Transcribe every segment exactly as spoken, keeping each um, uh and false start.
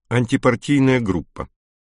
Антипартийная группа.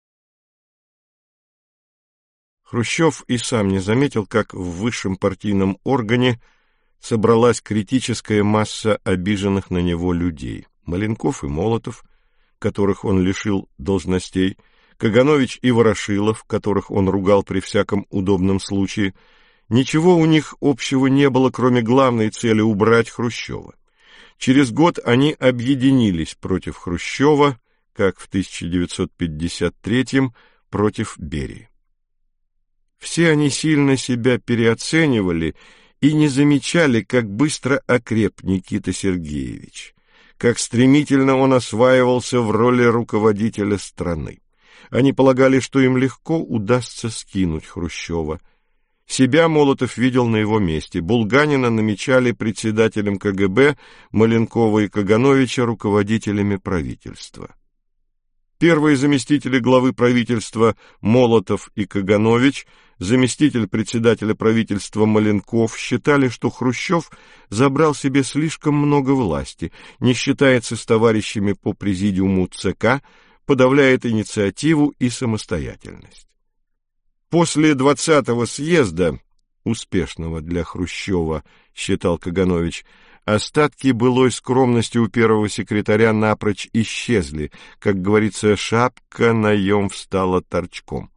Хрущев и сам не заметил, как в высшем партийном органе собралась критическая масса обиженных на него людей. Маленков и Молотов, которых он лишил должностей, Каганович и Ворошилов, которых он ругал при всяком удобном случае. Ничего у них общего не было, кроме главной цели убрать Хрущева. Через год они объединились против Хрущева, как в тысяча девятьсот пятьдесят третьем против Берии. Все они сильно себя переоценивали и не замечали, как быстро окреп Никита Сергеевич, как стремительно он осваивался в роли руководителя страны. Они полагали, что им легко удастся скинуть Хрущева. Себя Молотов видел на его месте. Булганина намечали председателем ка гэ бэ, Маленкова и Кагановича руководителями правительства. Первые заместители главы правительства Молотов и Каганович, заместитель председателя правительства Маленков считали, что Хрущев забрал себе слишком много власти, не считается с товарищами по президиуму цэ ка, подавляет инициативу и самостоятельность. После двадцатого съезда, успешного для Хрущева, считал Каганович, остатки былой скромности у первого секретаря напрочь исчезли, как говорится, шапка наем встала торчком.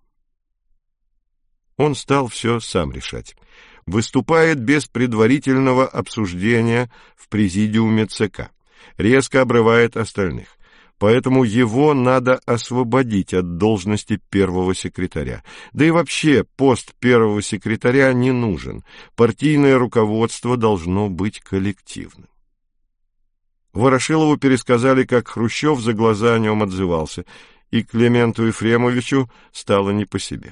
Он стал все сам решать. Выступает без предварительного обсуждения в президиуме цэ ка. Резко обрывает остальных. Поэтому его надо освободить от должности первого секретаря. Да и вообще пост первого секретаря не нужен. Партийное руководство должно быть коллективным. Ворошилову пересказали, как Хрущев за глаза о нем отзывался, и Клименту Ефремовичу стало не по себе.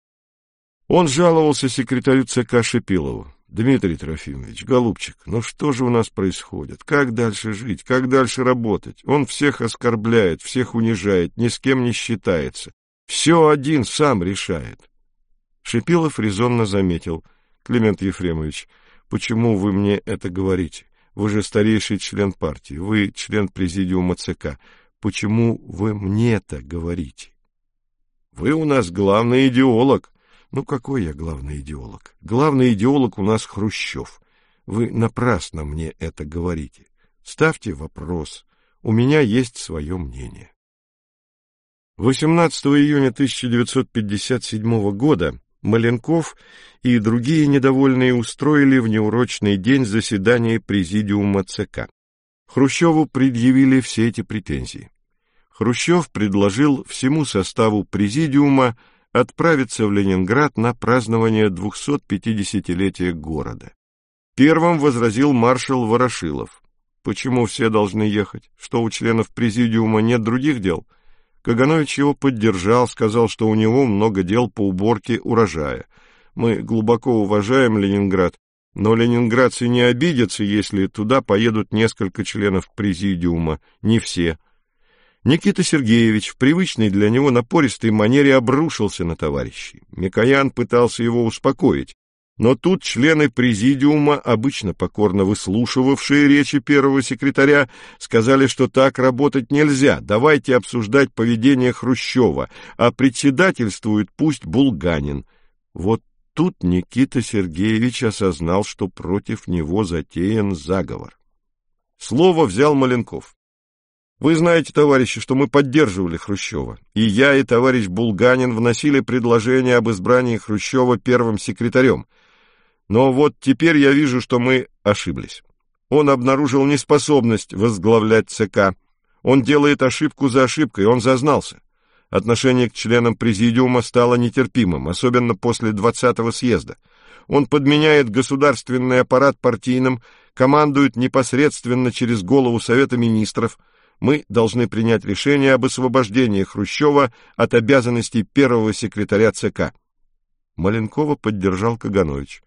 Он жаловался секретарю цэ ка Шипилову. «Дмитрий Трофимович, голубчик, ну что же у нас происходит? Как дальше жить? Как дальше работать? Он всех оскорбляет, всех унижает, ни с кем не считается. Все один сам решает». Шипилов резонно заметил: «Климент Ефремович, почему вы мне это говорите? Вы же старейший член партии, вы член президиума цэ ка. Почему вы мне это говорите? Вы у нас главный идеолог». «Ну, какой я главный идеолог? Главный идеолог у нас Хрущев. Вы напрасно мне это говорите. Ставьте вопрос. У меня есть свое мнение». восемнадцатого июня тысяча девятьсот пятьдесят седьмого года Маленков и другие недовольные устроили в неурочный день заседание президиума цэ ка. Хрущеву предъявили все эти претензии. Хрущев предложил всему составу президиума отправиться в Ленинград на празднование двухсотпятидесятилетия города. Первым возразил маршал Ворошилов. «Почему все должны ехать? Что, у членов президиума нет других дел?» Каганович его поддержал, сказал, что у него много дел по уборке урожая. «Мы глубоко уважаем Ленинград, но ленинградцы не обидятся, если туда поедут несколько членов президиума, не все». Никита Сергеевич в привычной для него напористой манере обрушился на товарищей. Микоян пытался его успокоить, но тут члены президиума, обычно покорно выслушивавшие речи первого секретаря, сказали, что так работать нельзя, давайте обсуждать поведение Хрущева, а председательствует пусть Булганин. Вот тут Никита Сергеевич осознал, что против него затеян заговор. Слово взял Маленков. «Вы знаете, товарищи, что мы поддерживали Хрущева, и я, и товарищ Булганин вносили предложение об избрании Хрущева первым секретарем. Но вот теперь я вижу, что мы ошиблись. Он обнаружил неспособность возглавлять цэ ка. Он делает ошибку за ошибкой, он зазнался. Отношение к членам президиума стало нетерпимым, особенно после двадцатого съезда. Он подменяет государственный аппарат партийным, командует непосредственно через голову Совета министров. Мы должны принять решение об освобождении Хрущева от обязанностей первого секретаря цэ ка». Маленкова поддержал Каганович.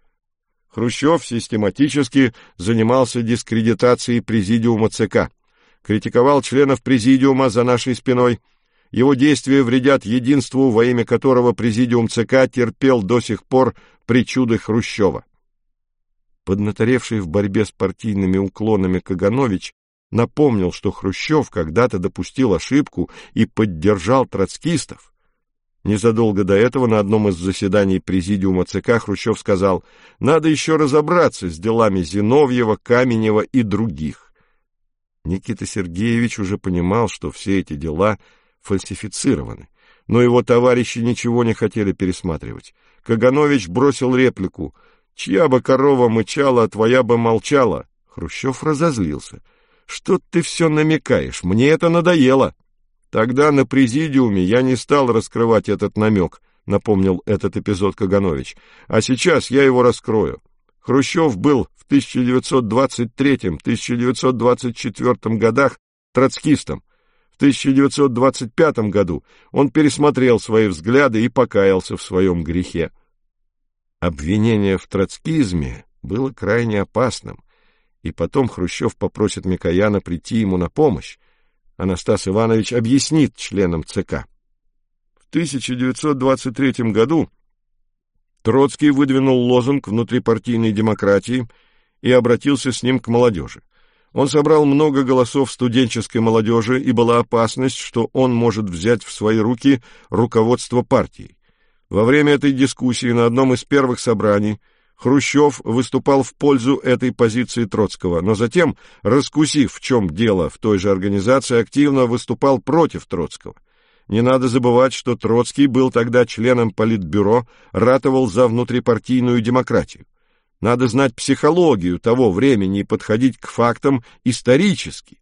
Хрущев систематически занимался дискредитацией президиума цэ ка, критиковал членов президиума за нашей спиной. Его действия вредят единству, во имя которого президиум цэ ка терпел до сих пор причуды Хрущева. Поднаторевший в борьбе с партийными уклонами Каганович напомнил, что Хрущев когда-то допустил ошибку и поддержал троцкистов. Незадолго до этого на одном из заседаний президиума ЦК Хрущев сказал: «Надо еще разобраться с делами Зиновьева, Каменева и других». Никита Сергеевич уже понимал, что все эти дела фальсифицированы, но его товарищи ничего не хотели пересматривать. Каганович бросил реплику: «Чья бы корова мычала, а твоя бы молчала». Хрущев разозлился: «Что ты все намекаешь? Мне это надоело». «Тогда на президиуме я не стал раскрывать этот намек», — напомнил этот эпизод Каганович. «А сейчас я его раскрою. Хрущев был в тысяча девятьсот двадцать третьем — тысяча девятьсот двадцать четвёртом годах троцкистом. В тысяча девятьсот двадцать пятом году он пересмотрел свои взгляды и покаялся в своем грехе». Обвинение в троцкизме было крайне опасным, и потом Хрущев попросит Микояна прийти ему на помощь. Анастас Иванович объяснит членам ЦК. В тысяча девятьсот двадцать третьем году Троцкий выдвинул лозунг внутрипартийной демократии и обратился с ним к молодежи. Он собрал много голосов студенческой молодежи, и была опасность, что он может взять в свои руки руководство партией. Во время этой дискуссии на одном из первых собраний Хрущев выступал в пользу этой позиции Троцкого, но затем, раскусив, в чем дело в той же организации, активно выступал против Троцкого. Не надо забывать, что Троцкий был тогда членом Политбюро, ратовал за внутрипартийную демократию. Надо знать психологию того времени и подходить к фактам исторически.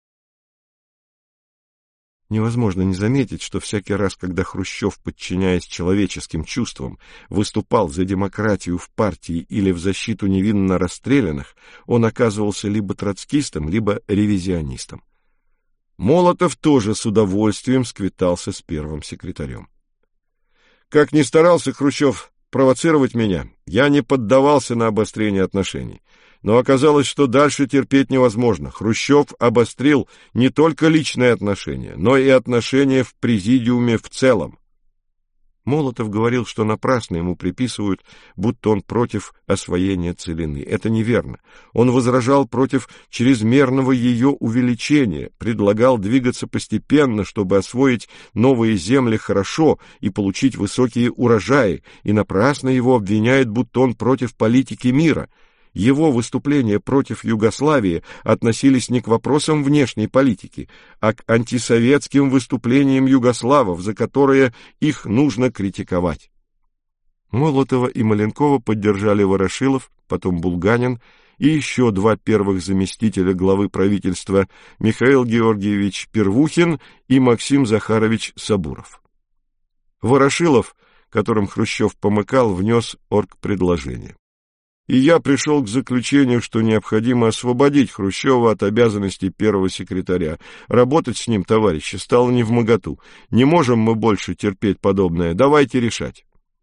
Невозможно не заметить, что всякий раз, когда Хрущев, подчиняясь человеческим чувствам, выступал за демократию в партии или в защиту невинно расстрелянных, он оказывался либо троцкистом, либо ревизионистом. Молотов тоже с удовольствием сквитался с первым секретарем. Как ни старался Хрущев провоцировать меня, я не поддавался на обострение отношений. Но оказалось, что дальше терпеть невозможно. Хрущев обострил не только личные отношения, но и отношения в президиуме в целом. Молотов говорил, что напрасно ему приписывают, будто он против освоения целины. Это неверно. Он возражал против чрезмерного ее увеличения, предлагал двигаться постепенно, чтобы освоить новые земли хорошо и получить высокие урожаи, и напрасно его обвиняют, будто он против политики мира. Его выступления против Югославии относились не к вопросам внешней политики, а к антисоветским выступлениям югославов, за которые их нужно критиковать. Молотова и Маленкова поддержали Ворошилов, потом Булганин и еще два первых заместителя главы правительства Михаил Георгиевич Первухин и Максим Захарович Сабуров. Ворошилов, которым Хрущев помыкал, внес оргпредложение. И я пришел к заключению, что необходимо освободить Хрущева от обязанностей первого секретаря. Работать с ним, товарищи, стало невмоготу. Не можем мы больше терпеть подобное. Давайте решать.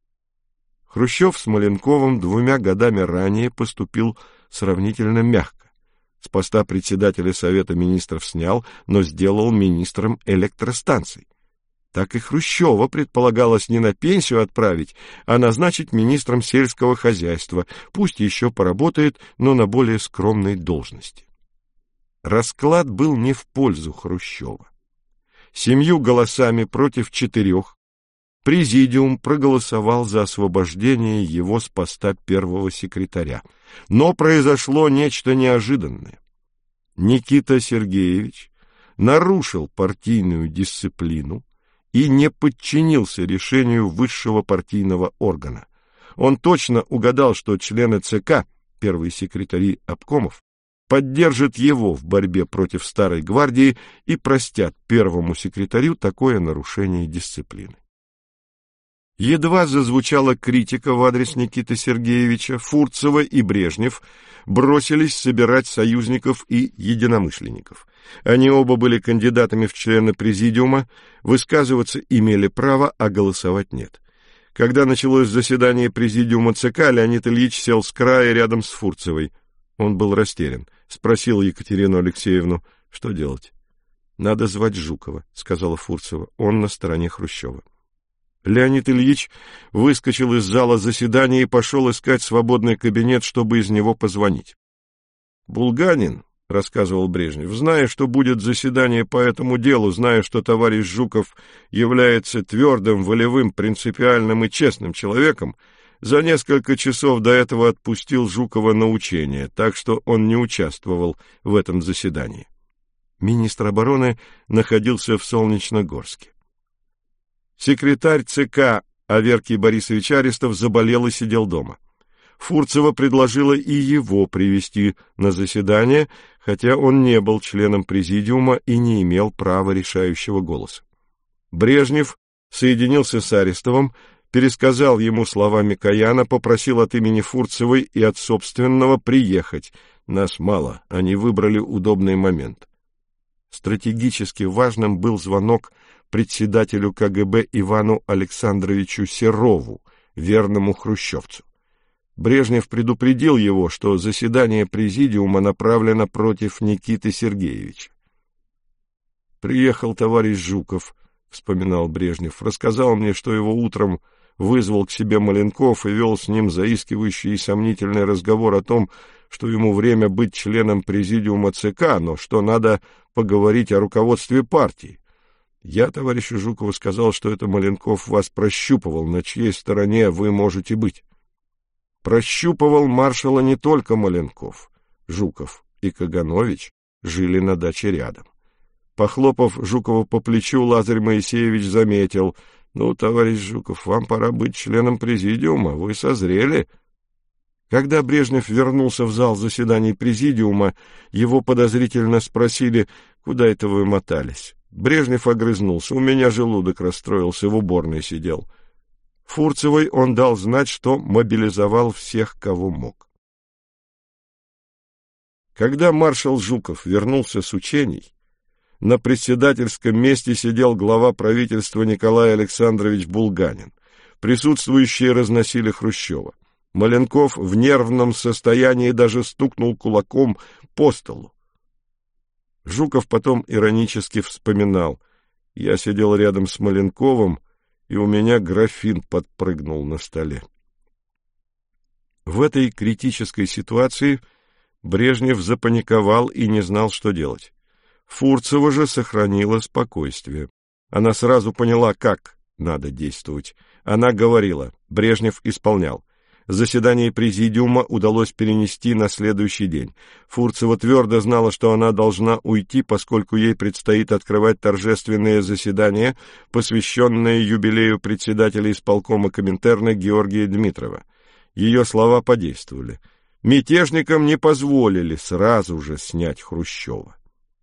Хрущев с Маленковым двумя годами ранее поступил сравнительно мягко. С поста председателя Совета министров снял, но сделал министром электростанций. Так и Хрущева предполагалось не на пенсию отправить, а назначить министром сельского хозяйства, пусть еще поработает, но на более скромной должности. Расклад был не в пользу Хрущева. Семью голосами против четырех президиум проголосовал за освобождение его с поста первого секретаря. Но произошло нечто неожиданное. Никита Сергеевич нарушил партийную дисциплину и не подчинился решению высшего партийного органа. Он точно угадал, что члены ЦК, первые секретари обкомов, поддержат его в борьбе против Старой гвардии и простят первому секретарю такое нарушение дисциплины. Едва зазвучала критика в адрес Никиты Сергеевича, Фурцева и Брежнев бросились собирать союзников и единомышленников. Они оба были кандидатами в члены президиума, высказываться имели право, а голосовать нет. Когда началось заседание президиума ЦК, Леонид Ильич сел с края рядом с Фурцевой. Он был растерян. Спросил Екатерину Алексеевну, что делать. — Надо звать Жукова, — сказала Фурцева. Он на стороне Хрущева. Леонид Ильич выскочил из зала заседания и пошел искать свободный кабинет, чтобы из него позвонить. Булганин, рассказывал Брежнев, зная, что будет заседание по этому делу, зная, что товарищ Жуков является твердым, волевым, принципиальным и честным человеком, за несколько часов до этого отпустил Жукова на учение, так что он не участвовал в этом заседании. Министр обороны находился в Солнечногорске. Секретарь ЦК Аверкий Борисович Арестов заболел и сидел дома. Фурцева предложила и его привести на заседание, хотя он не был членом президиума и не имел права решающего голоса. Брежнев соединился с Арестовым, пересказал ему слова Микояна, попросил от имени Фурцевой и от собственного приехать. Нас мало, они выбрали удобный момент. Стратегически важным был звонок председателю КГБ Ивану Александровичу Серову, верному хрущевцу. Брежнев предупредил его, что заседание президиума направлено против Никиты Сергеевича. «Приехал товарищ Жуков», — вспоминал Брежнев, — «рассказал мне, что его утром вызвал к себе Маленков и вел с ним заискивающий и сомнительный разговор о том, что ему время быть членом президиума ЦК, но что надо поговорить о руководстве партии. Я товарищу Жукову сказал, что это Маленков вас прощупывал, на чьей стороне вы можете быть. Прощупывал маршала не только Маленков. Жуков и Каганович жили на даче рядом. Похлопав Жукова по плечу, Лазарь Моисеевич заметил: «Ну, товарищ Жуков, вам пора быть членом президиума, вы созрели». Когда Брежнев вернулся в зал заседаний президиума, его подозрительно спросили: «Куда это вы мотались?» Брежнев огрызнулся: «У меня желудок расстроился, в уборной сидел». Фурцевой он дал знать, что мобилизовал всех, кого мог. Когда маршал Жуков вернулся с учений, на председательском месте сидел глава правительства Николай Александрович Булганин. Присутствующие разносили Хрущева. Маленков в нервном состоянии даже стукнул кулаком по столу. Жуков потом иронически вспоминал: «Я сидел рядом с Маленковым, и у меня графин подпрыгнул на столе». В этой критической ситуации Брежнев запаниковал и не знал, что делать. Фурцева же сохранила спокойствие. Она сразу поняла, как надо действовать. Она говорила, Брежнев исполнял. Заседание президиума удалось перенести на следующий день. Фурцева твердо знала, что она должна уйти, поскольку ей предстоит открывать торжественное заседание, посвященное юбилею председателя исполкома Коминтерна Георгия Дмитрова. Ее слова подействовали. Мятежникам не позволили сразу же снять Хрущева.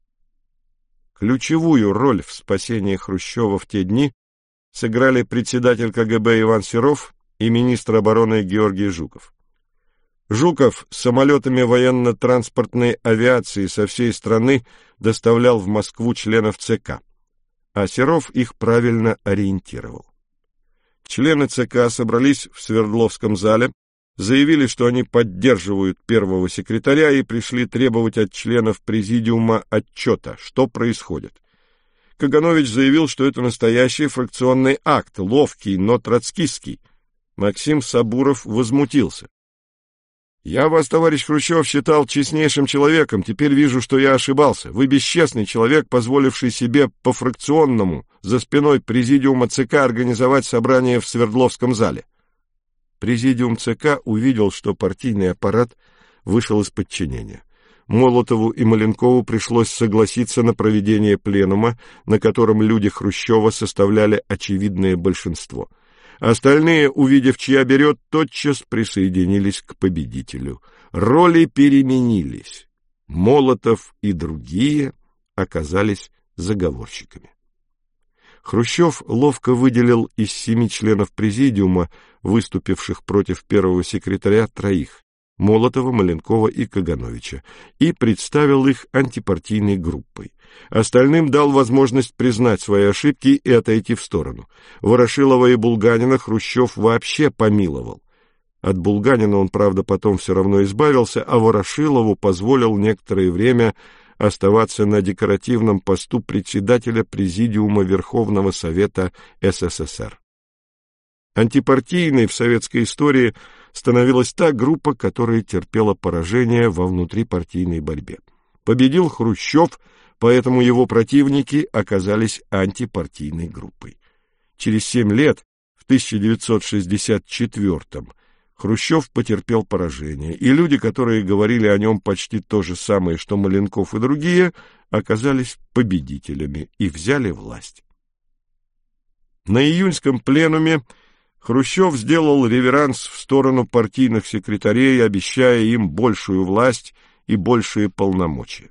Ключевую роль в спасении Хрущева в те дни сыграли председатель КГБ Иван Серов и министр обороны Георгий Жуков. Жуков с самолетами военно-транспортной авиации со всей страны доставлял в Москву членов ЦК, а Серов их правильно ориентировал. Члены ЦК собрались в Свердловском зале, заявили, что они поддерживают первого секретаря и пришли требовать от членов президиума отчета, что происходит. Каганович заявил, что это настоящий фракционный акт, ловкий, но троцкистский. Максим Сабуров возмутился. «Я вас, товарищ Хрущев, считал честнейшим человеком, теперь вижу, что я ошибался. Вы бесчестный человек, позволивший себе по-фракционному за спиной президиума ЦК организовать собрание в Свердловском зале». Президиум ЦК увидел, что партийный аппарат вышел из подчинения. Молотову и Маленкову пришлось согласиться на проведение пленума, на котором люди Хрущева составляли очевидное большинство. Остальные, увидев, чья берет, тотчас присоединились к победителю. Роли переменились. Молотов и другие оказались заговорщиками. Хрущев ловко выделил из семи членов президиума, выступивших против первого секретаря, троих — Молотова, Маленкова и Кагановича, и представил их антипартийной группой. Остальным дал возможность признать свои ошибки и отойти в сторону. Ворошилова и Булганина Хрущев вообще помиловал. От Булганина он, правда, потом все равно избавился, а Ворошилову позволил некоторое время оставаться на декоративном посту председателя Президиума Верховного Совета СССР. Антипартийной в советской истории становилась та группа, которая терпела поражение во внутрипартийной борьбе. Победил Хрущев, поэтому его противники оказались антипартийной группой. Через семь лет, в тысяча девятьсот шестьдесят четвёртом, Хрущев потерпел поражение, и люди, которые говорили о нем почти то же самое, что Маленков и другие, оказались победителями и взяли власть. На июньском пленуме Хрущев сделал реверанс в сторону партийных секретарей, обещая им большую власть и большие полномочия.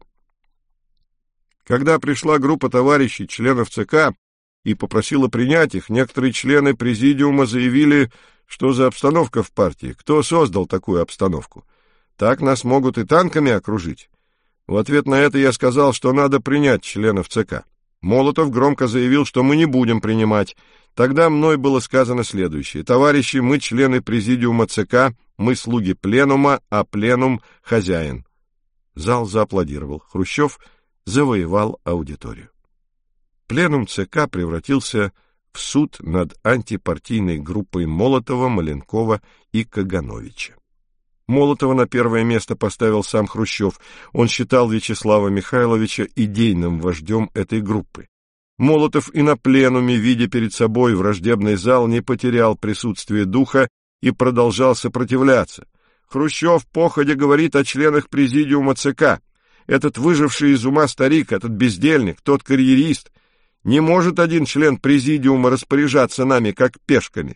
Когда пришла группа товарищей, членов ЦК, и попросила принять их, некоторые члены президиума заявили, что за обстановка в партии, кто создал такую обстановку. Так нас могут и танками окружить. В ответ на это я сказал, что надо принять членов ЦК. Молотов громко заявил, что мы не будем принимать. Тогда мной было сказано следующее: товарищи, мы члены президиума ЦК, мы слуги пленума, а пленум — хозяин. Зал зааплодировал. Хрущев завоевал аудиторию. Пленум ЦК превратился в суд над антипартийной группой Молотова, Маленкова и Кагановича. Молотова на первое место поставил сам Хрущев. Он считал Вячеслава Михайловича идейным вождем этой группы. Молотов и на пленуме, видя перед собой враждебный зал, не потерял присутствие духа и продолжал сопротивляться. Хрущев походя говорит о членах президиума ЦК. Этот выживший из ума старик, этот бездельник, тот карьерист. Не может один член президиума распоряжаться нами, как пешками.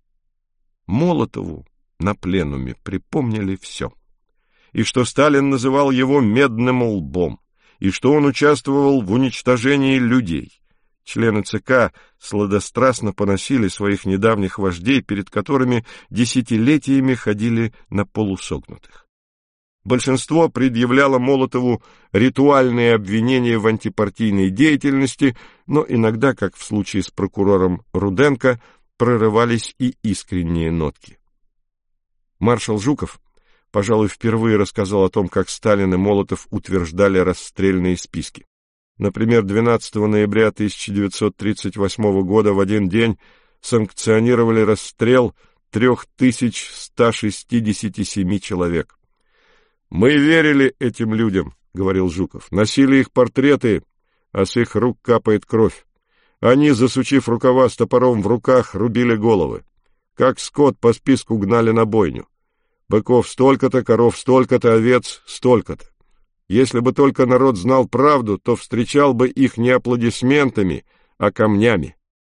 Молотову на пленуме припомнили все. И что Сталин называл его медным лбом, и что он участвовал в уничтожении людей. Члены ЦК сладострастно поносили своих недавних вождей, перед которыми десятилетиями ходили на полусогнутых. Большинство предъявляло Молотову ритуальные обвинения в антипартийной деятельности, но иногда, как в случае с прокурором Руденко, прорывались и искренние нотки. Маршал Жуков, пожалуй, впервые рассказал о том, как Сталин и Молотов утверждали расстрельные списки. Например, двенадцатого ноября тысяча девятьсот тридцать восьмого года в один день санкционировали расстрел три тысячи сто шестьдесят семь человек. «Мы верили этим людям», — говорил Жуков, — «носили их портреты, а с их рук капает кровь. Они, засучив рукава с топором в руках, рубили головы. Как скот по списку гнали на бойню. Быков столько-то, коров столько-то, овец столько-то. Если бы только народ знал правду, то встречал бы их не аплодисментами, а камнями».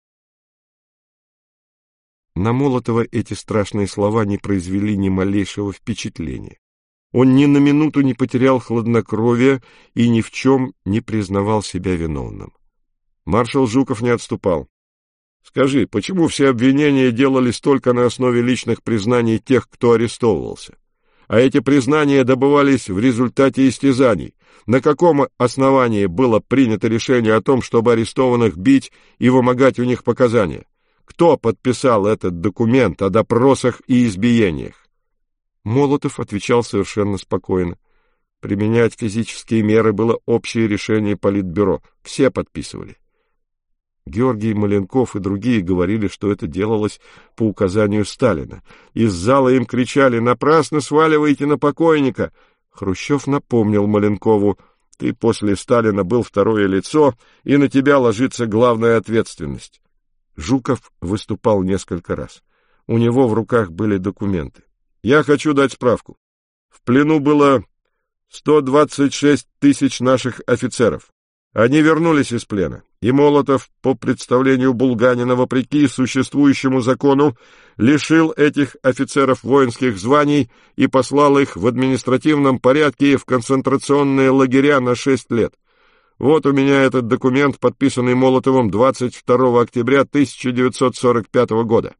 На Молотова эти страшные слова не произвели ни малейшего впечатления. Он ни на минуту не потерял хладнокровия и ни в чем не признавал себя виновным. Маршал Жуков не отступал. «Скажи, почему все обвинения делались только на основе личных признаний тех, кто арестовывался? А эти признания добывались в результате истязаний. На каком основании было принято решение о том, чтобы арестованных бить и вымогать у них показания? Кто подписал этот документ о допросах и избиениях?» Молотов отвечал совершенно спокойно. Применять физические меры было общее решение Политбюро. Все подписывали. Георгий Маленков и другие говорили, что это делалось по указанию Сталина. Из зала им кричали: «Напрасно сваливаете на покойника!» Хрущев напомнил Маленкову: «Ты после Сталина был второе лицо, и на тебя ложится главная ответственность». Жуков выступал несколько раз. У него в руках были документы. «Я хочу дать справку. В плену было сто двадцать шесть тысяч наших офицеров. Они вернулись из плена, и Молотов, по представлению Булганина, вопреки существующему закону, лишил этих офицеров воинских званий и послал их в административном порядке в концентрационные лагеря на шесть лет. Вот у меня этот документ, подписанный Молотовым двадцать второго октября тысяча девятьсот сорок пятого года.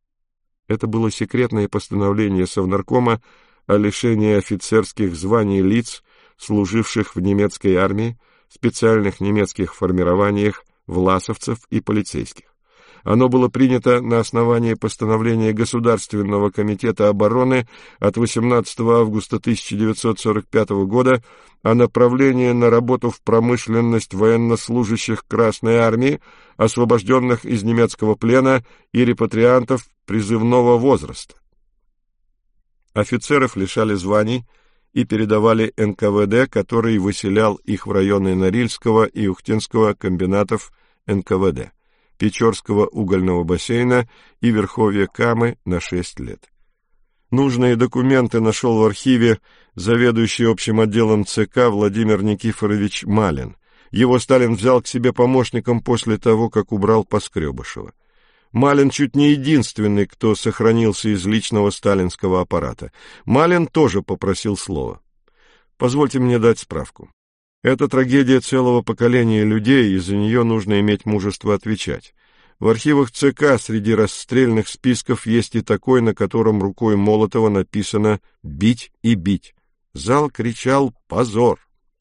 Это было секретное постановление Совнаркома о лишении офицерских званий лиц, служивших в немецкой армии, специальных немецких формированиях, власовцев и полицейских. Оно было принято на основании постановления Государственного комитета обороны от восемнадцатого августа тысяча девятьсот сорок пятого года о направлении на работу в промышленность военнослужащих Красной армии, освобожденных из немецкого плена, и репатриантов призывного возраста. Офицеров лишали званий и передавали эн ка вэ дэ, который выселял их в районы Норильского и Ухтинского комбинатов эн ка вэ дэ, Печорского угольного бассейна и Верховья Камы на шесть лет. Нужные документы нашел в архиве заведующий общим отделом ЦК Владимир Никифорович Малин. Его Сталин взял к себе помощником после того, как убрал Поскребышева. Малин чуть не единственный, кто сохранился из личного сталинского аппарата. Малин тоже попросил слова. Позвольте мне дать справку. Это трагедия целого поколения людей, и за нее нужно иметь мужество отвечать. В архивах ЦК среди расстрельных списков есть и такой, на котором рукой Молотова написано «бить и бить». Зал кричал «позор».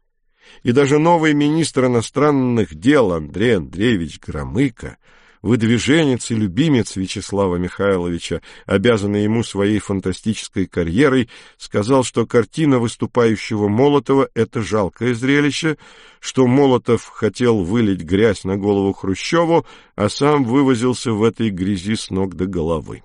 И даже новый министр иностранных дел Андрей Андреевич Громыко, выдвиженец и любимец Вячеслава Михайловича, обязанный ему своей фантастической карьерой, сказал, что картина выступающего Молотова — это жалкое зрелище, что Молотов хотел вылить грязь на голову Хрущеву, а сам вывозился в этой грязи с ног до головы.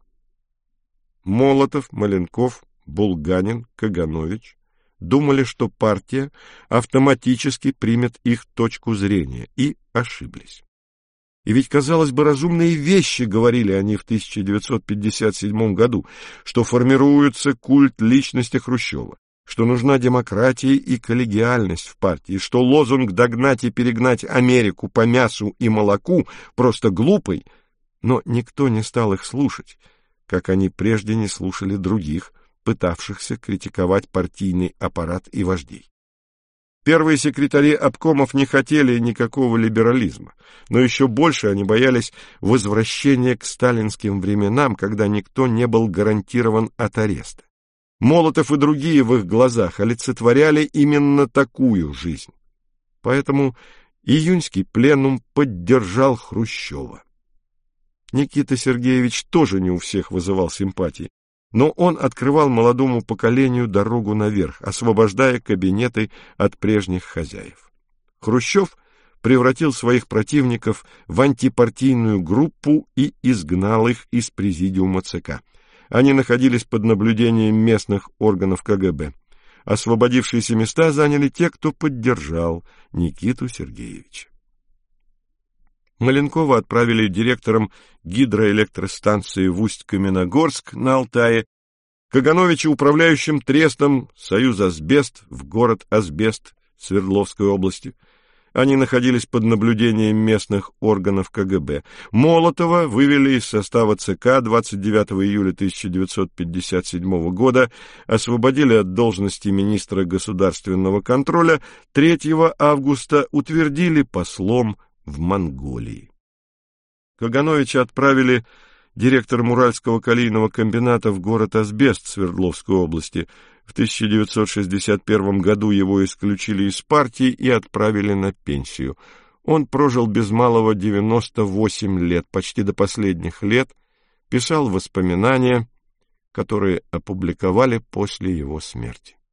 Молотов, Маленков, Булганин, Каганович думали, что партия автоматически примет их точку зрения, и ошиблись. И ведь, казалось бы, разумные вещи говорили они в тысяча девятьсот пятьдесят седьмом году, что формируется культ личности Хрущева, что нужна демократия и коллегиальность в партии, что лозунг «догнать и перегнать Америку по мясу и молоку» просто глупый, но никто не стал их слушать, как они прежде не слушали других, пытавшихся критиковать партийный аппарат и вождей. Первые секретари обкомов не хотели никакого либерализма, но еще больше они боялись возвращения к сталинским временам, когда никто не был гарантирован от ареста. Молотов и другие в их глазах олицетворяли именно такую жизнь. Поэтому июньский пленум поддержал Хрущева. Никита Сергеевич тоже не у всех вызывал симпатии, но он открывал молодому поколению дорогу наверх, освобождая кабинеты от прежних хозяев. Хрущев превратил своих противников в антипартийную группу и изгнал их из президиума ЦК. Они находились под наблюдением местных органов ка гэ бэ. Освободившиеся места заняли те, кто поддержал Никиту Сергеевича. Маленкова отправили директором гидроэлектростанции в Усть-Каменогорск на Алтае, Кагановича управляющим трестом «Союзасбест» в город Асбест Свердловской области. Они находились под наблюдением местных органов ка гэ бэ. Молотова вывели из состава ЦК двадцать девятого июля тысяча девятьсот пятьдесят седьмого года, освободили от должности министра государственного контроля, третьего августа утвердили послом в Монголии. Кагановича отправили директором Уральского калийного комбината в город Асбест Свердловской области. В тысяча девятьсот шестьдесят первом году его исключили из партии и отправили на пенсию. Он прожил без малого девяносто восемь лет, почти до последних лет, писал воспоминания, которые опубликовали после его смерти.